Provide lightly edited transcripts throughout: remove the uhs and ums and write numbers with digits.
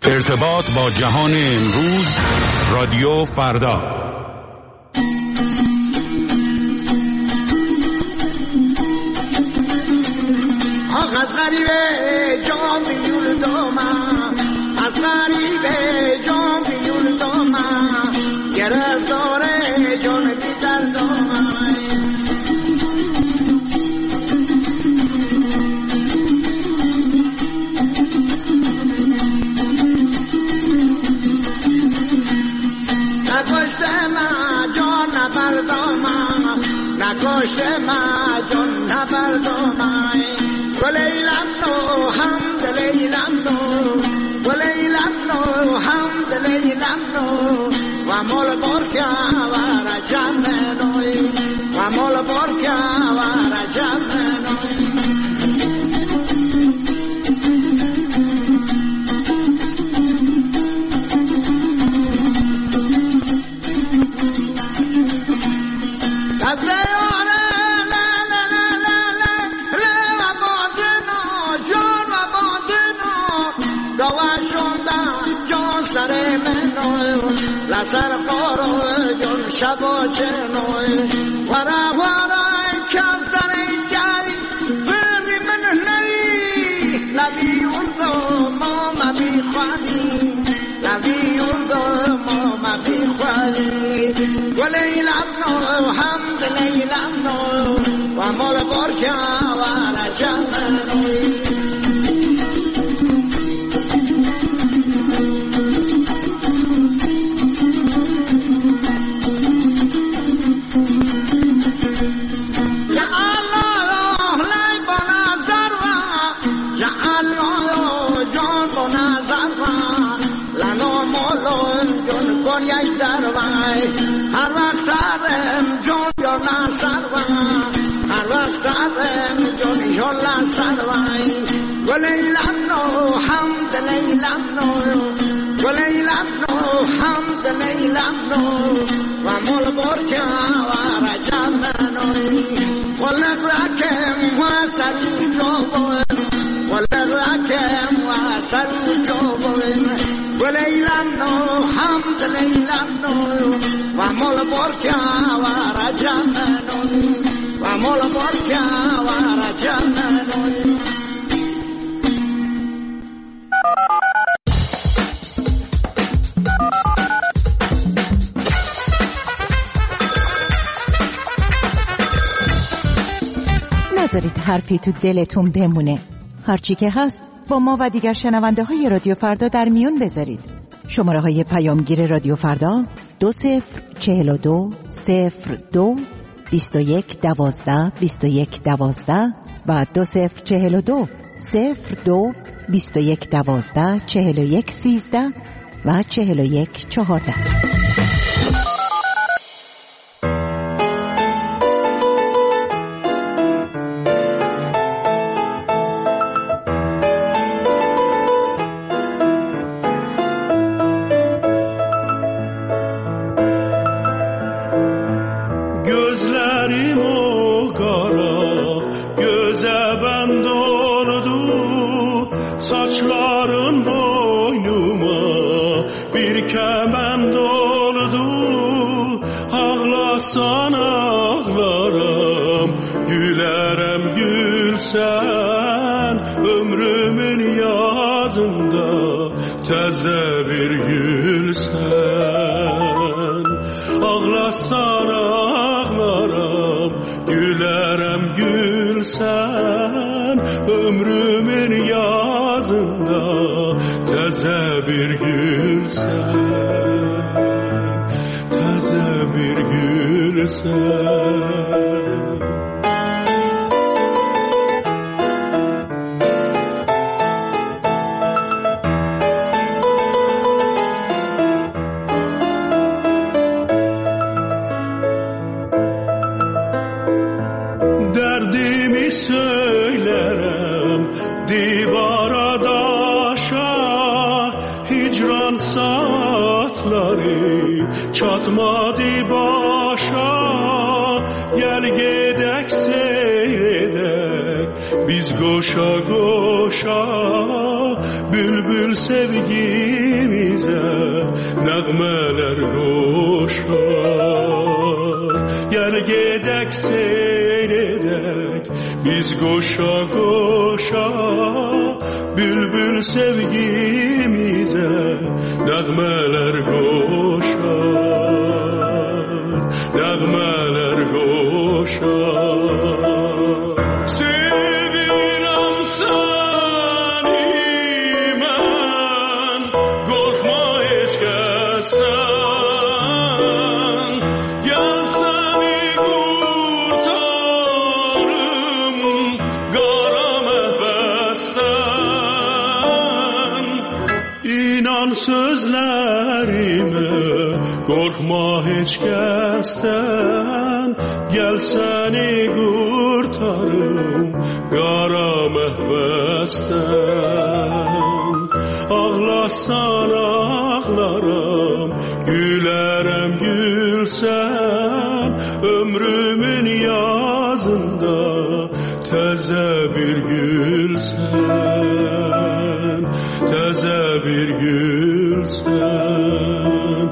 ارتباط با جهان امروز، رادیو فردا. آخ از غریبه جان بیول دومم، از غریبه جان بیول دومم، گرفت داره جان بیدر دومم. نکشته من جان نبردامم، نکشته من جان نبردامم. ولیلم نو هم دلیلم نو، ولیلم نو هم دلیلم نو، و مال برکه و رجم نوی، و مال برکه و رجم نوی. لسر قارو جون شبا چنوی ورا ورا کمتر جاری فردی من نری لبی اردو ما مبی خواهی، لبی اردو ما مبی خواهی. ولیلم نو هم دلیلم نو، و مال برکه و رجم نوی. هر وقت دارم جون یا نسروان، هر وقت دارم جون یا نسروان. ولیلم نو هم دلیلم نو، ولیلم نو هم دلیلم نو، و مال برکه و رجم نوی. ولد رکم و سری جوبون، ولد رکم و سری جوبون. ولیلم نو هم دلیلم نو، و مال برکه و رجم نوی، و مال برکه و رجم نوی. نذارید حرفی تو دلتون بمونه. هرچی که هست با ما و دیگر شنونده های رادیو فردا در میون بذارید. شماره های پیامگیر رادیو فردا 2042 02 21 12 21 12 و 2042 02 21 12 41 13 و 41 14. Çatmadı başa gel gedek seyredek biz goşa goşa bülbül sevgimize nəğmələr qoşar. Gəl gedək seyredək biz qoşa qoşa, bülbül sevgimize nəğmələr qoşar, nəğmələr qoşar. Sevirəm səni mən, qorxma heç kəsdən, gəl səni qurtarım qara məhbəsdən. İnan sözlərimə, qorxma heç kəsdən, gəl səni qurtarım qara məhbəsdən. Ağlasan ağlaram, gülərəm gülsən, ömrümün yazında təzə bir gülsən, təzə bir gülsən.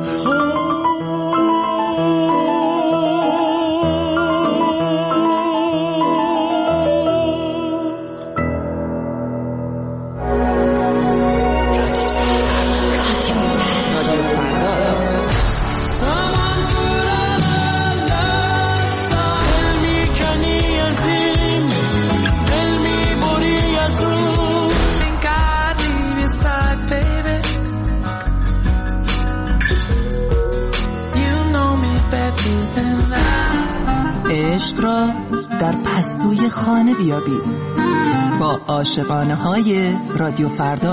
عشق را در پستوی خانه بیابید با عاشقانه های رادیو فردا.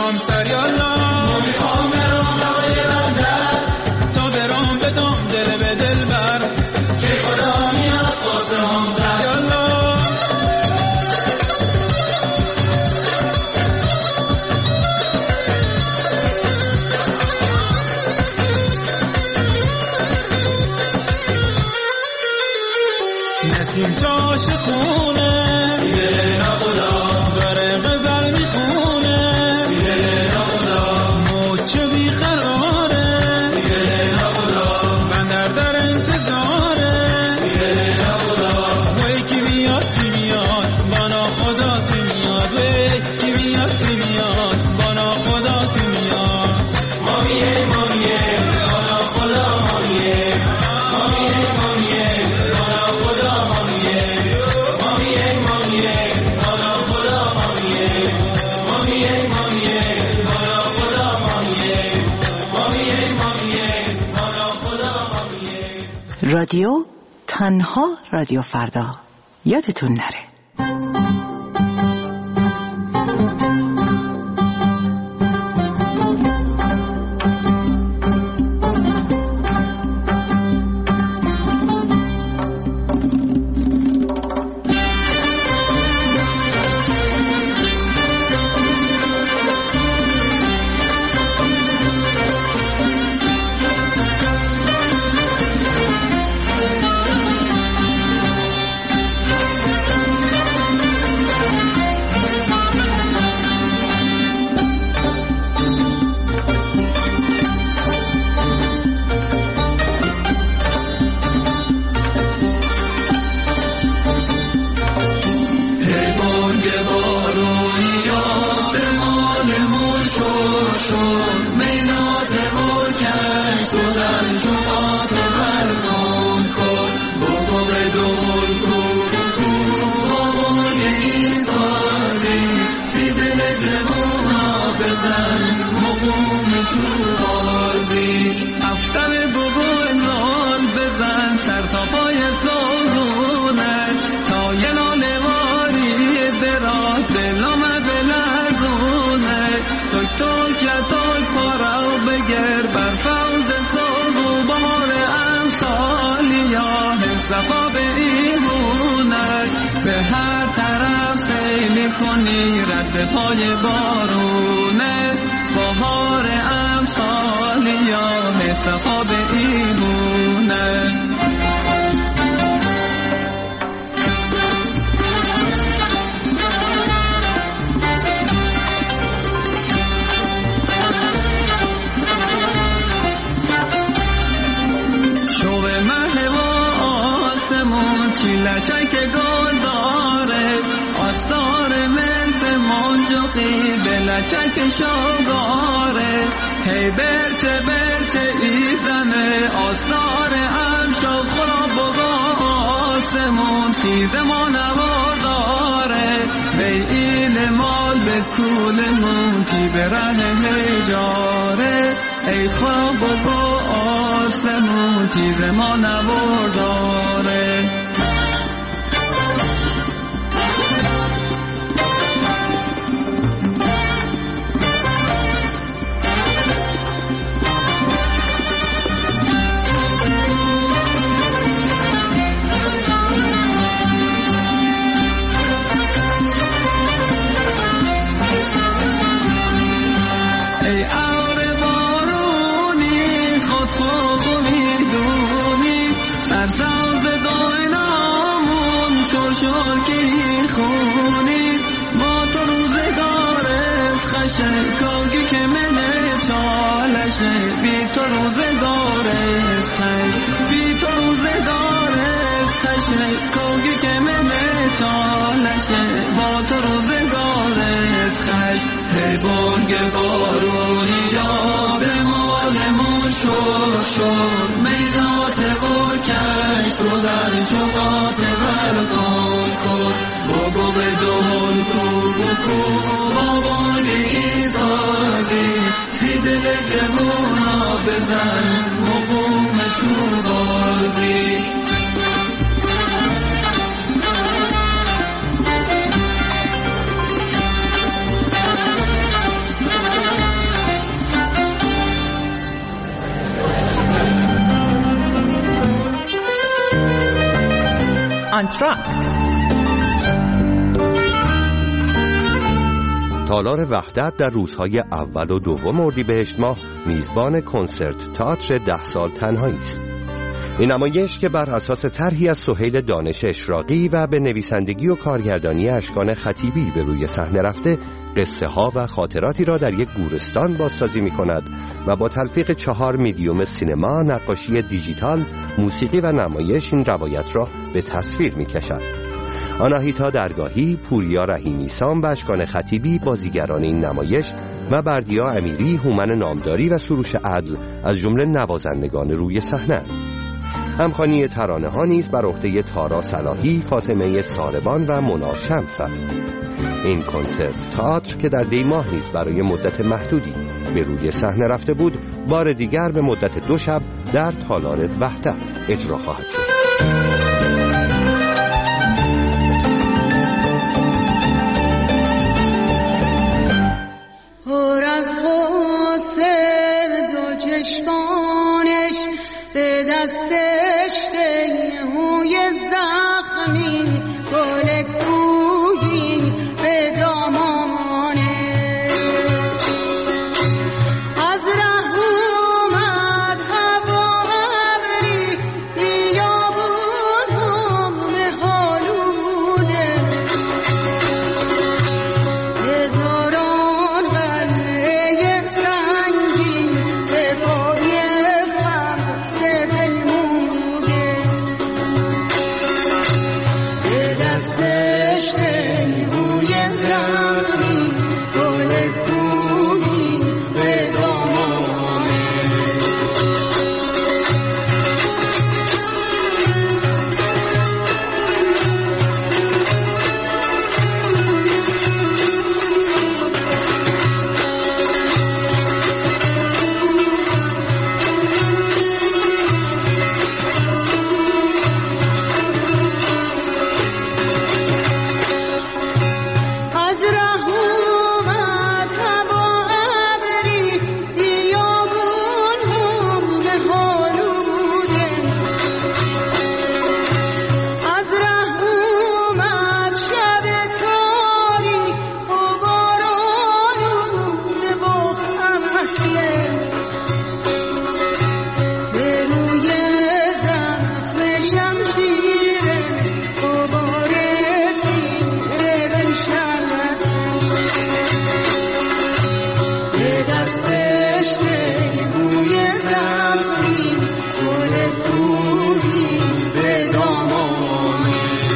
برام سر یالا میخوام برام برای بندر تا برام بدم دل به دل بر که خدا میاد واسه هم سر یالا نسیم جاش خونه دیگه نبودا داره غزل میخونه دیگه نبودا موچه بیقراره دیگه نبودا بندر در انتظاره دیگه نبودا وی کی بیاد بانا خدا کی میاد وی کی بیاد بانا خدا کی میاد مامیه بانا خدا مامیه رادیو تنها رادیو فردا، یادتون نره. صفا به ایمونک به هر طرف سیل کنی رد پای بارونه بهار امسال یا صفا به ایمونک لچک گل داره آستار منت منجقی به لچک شاگاره هی برت ایزنه آستار امشا خراب بگا آسمون خیز ما نوار داره بیل مال به کولمون تی به ره هجاره ای خراب بگا آسمون تیز ما نوار داره ای آره بارونی خود میدونی سرساز داینامون شور کی خونی با تو روزگارش خشه کاگی که منه چالشه بی تو روزگارش تش بی تو روزگارش تشه کاگی که منه چالشه با تو روزگارش خش ای بانگ بارونی یا به مالمون شور میدات و کش رو در شقات بلغان کن بگو به دول کو با بانگ ایزازی سی دل جوونا بزن مقوم چون بازی آنتراکت. تالار وحدت در روزهای اول و دوم اردیبهشت ماه میزبان کنسرت تئاتر 10 سال تنهایی است. این نمایش که بر اساس طرحی از سهیل دانش اشراقی و به نویسندگی و کارگردانی اشکان خطیبی به روی صحنه رفته، قصه ها و خاطراتی را در یک گورستان بازسازی می کند و با تلفیق 4 میدیوم سینما، نقاشی دیجیتال، موسیقی و نمایش این روایت را به تصویر می کشد. آناهیتا درگاهی، پوریا رحیمی‌سام و اشکان خطیبی بازیگران این نمایش و بردیا امیری، هومن نامداری و سروش عدل از جمله نوازندگان روی صحنه. همخوانی ترانه ها نیز بر عهده تارا صلاحی، فاطمه ساربان و مونا شمس است. این کنسرت تئاتر که در دی ماه نیز برای مدت محدودی به روی صحنه رفته بود، بار دیگر به مدت 2 شب در تالار وحدت اجرا خواهد شد. چشمانش به دستش تیهوی زخمی، گل کوهی به دامانش. از ره اومد هوا ابری، بیابون هم حالوده. هزاران قلعه سنگین به پای خمسه بنموده. به دستش تیهوی زخمی، گل کوهی به دامانش. از ره اومد هوا ابری، بیابون هم به حالوده. از ره اومد شب تاریک و باران آلوده و خمسه. به روی زخم شمشیره غبار تیره بنشسته. به دستش تیهوی زخمی، گل کوهی به دامانش.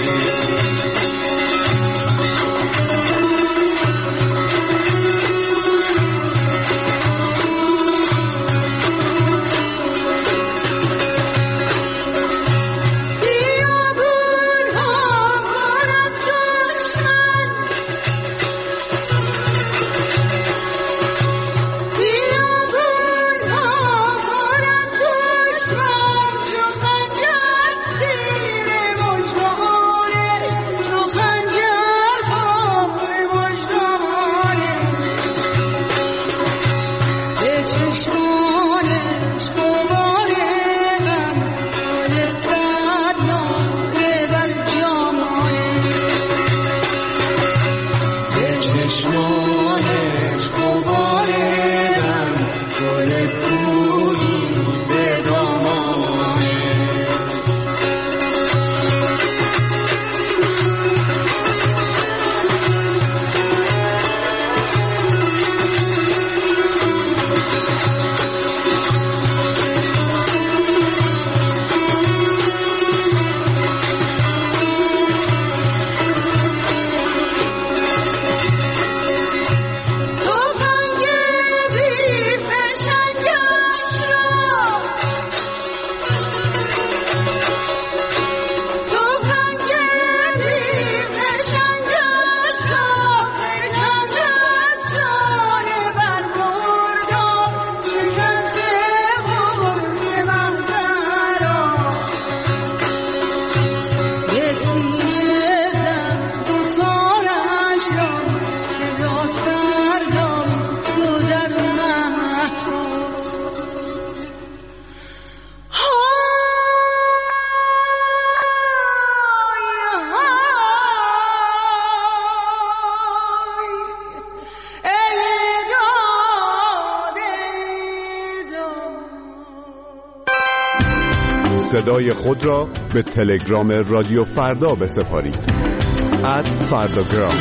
بیابون ها پر از دشمن، بیابون ها پر از دشمن. چو خنجر زیر مژگانش، چو خنجر زیر مژگانش. به چشمانش غبار غم، گل صدناله بر جامانش. به چشمانش غبار غم، گل کوهی به دامانش. صدای خود را به تلگرام رادیو فردا بسپارید. @فرداگرام.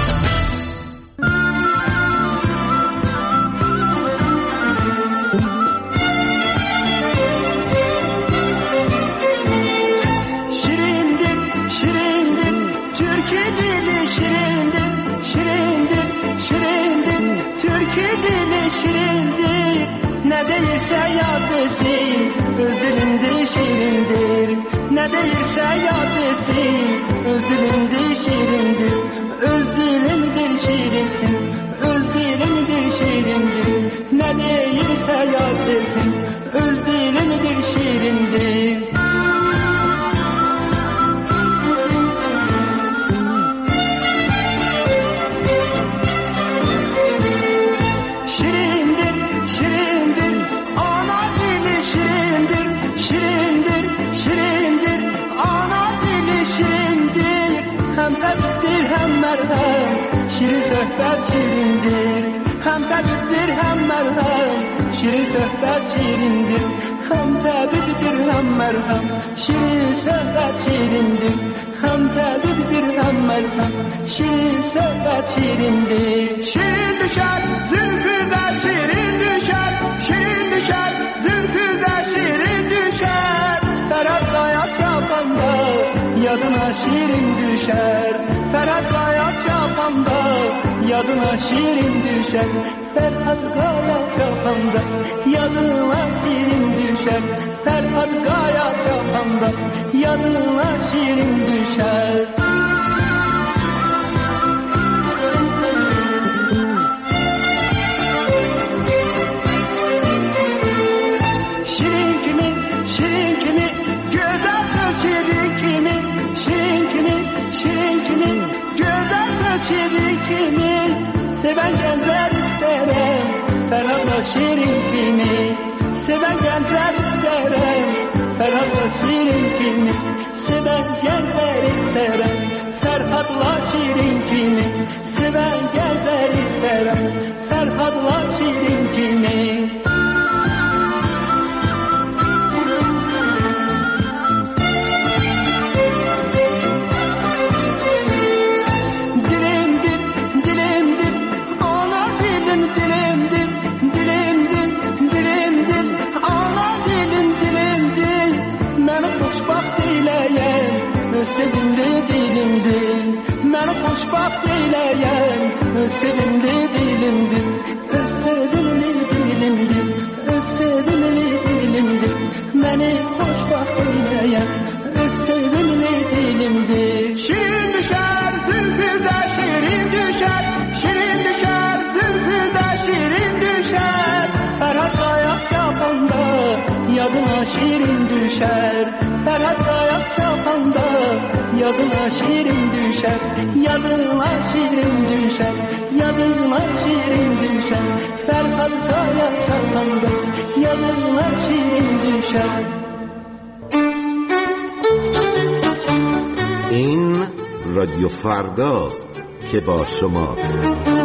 Ne değilse yad desin, öz dilimde şirindir. Ne değilse yad desin, öz dilimde şirindir. Öz dilimdir şirindir, öz dilimdir şirindir. Ne değilse yad desin, öz dilimdir şirindir. Şirin söhbət şirindir, həm təbibdir, həm mərhəm. Şirin söhbət şirindir, həm təbibdir, həm mərhəm. Şirin söhbət şirindir, həm təbibdir, həm mərhəm. Şirin söhbət şirindir. Şirin düşər, zülfüdə şirin düşər. Şirin düşər, zülfüdə şirin düşər. Fərəd qayaq yapanda yadına şirin düşər. Fərəd qayaq yapanda yadına şirin düşər. Fərhad qayaq yapanda yadına şirin düşər. Fərhad qayaq yapanda yadına şirin düşər. Şirin kimi, şirin kimi, gözəl söz şirin kimi. Şirin kimi, şirin kimi, gözəl söz şirin kimi. Seven gənclər istərəm, Fərhadla şirin kimi. Seven gənclər istərəm, Fərhadla şirin kimi. Seven gənclər istərəm, Fərhadla şirin kimi. Seven gənclər istərəm, Fərhadla şirin kimi. Sevimli dilimdir, məni xoşbaxt eyləyən. Öz sevimli dilimdir, öz sevimli dilimdir, öz sevimli dilimdir. Məni xoşbaxt eyləyən, öz sevimli dilimdir. Şirin düşər, zülfüdə şirin düşər. Şirin düşər, zülfüdə şirin düşər. Fərhad qayaq yapanda yadına şirin düşər. Fərhad qayaq yapanda yadına şirin düşər. Yadına şirin düşər. Yadına şirin düşər. Fərhad qayaq yapanda yadına şirin düşər. این رادیو فرداست که با شماست.